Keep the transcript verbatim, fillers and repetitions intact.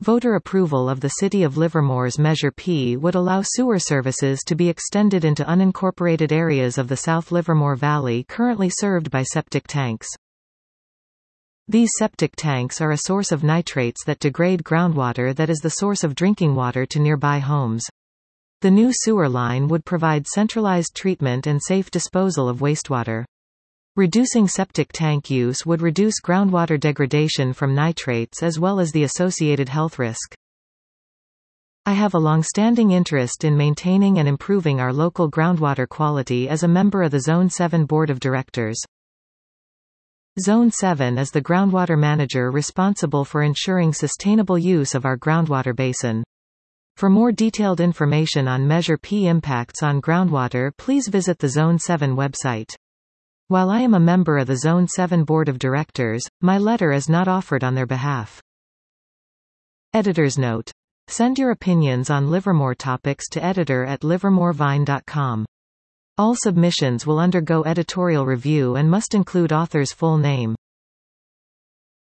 Voter approval of the City of Livermore's Measure P would allow sewer services to be extended into unincorporated areas of the South Livermore Valley currently served by septic tanks. These septic tanks are a source of nitrates that degrade groundwater that is the source of drinking water to nearby homes. The new sewer line would provide centralized treatment and safe disposal of wastewater. Reducing septic tank use would reduce groundwater degradation from nitrates as well as the associated health risk. I have a long-standing interest in maintaining and improving our local groundwater quality as a member of the Zone seven Board of Directors. Zone seven is the groundwater manager responsible for ensuring sustainable use of our groundwater basin. For more detailed information on Measure P impacts on groundwater, please visit the Zone seven website. While I am a member of the Zone seven Board of Directors, my letter is not offered on their behalf. Editor's note. Send your opinions on Livermore topics to editor at livermorevine dot com. All submissions will undergo editorial review and must include author's full name.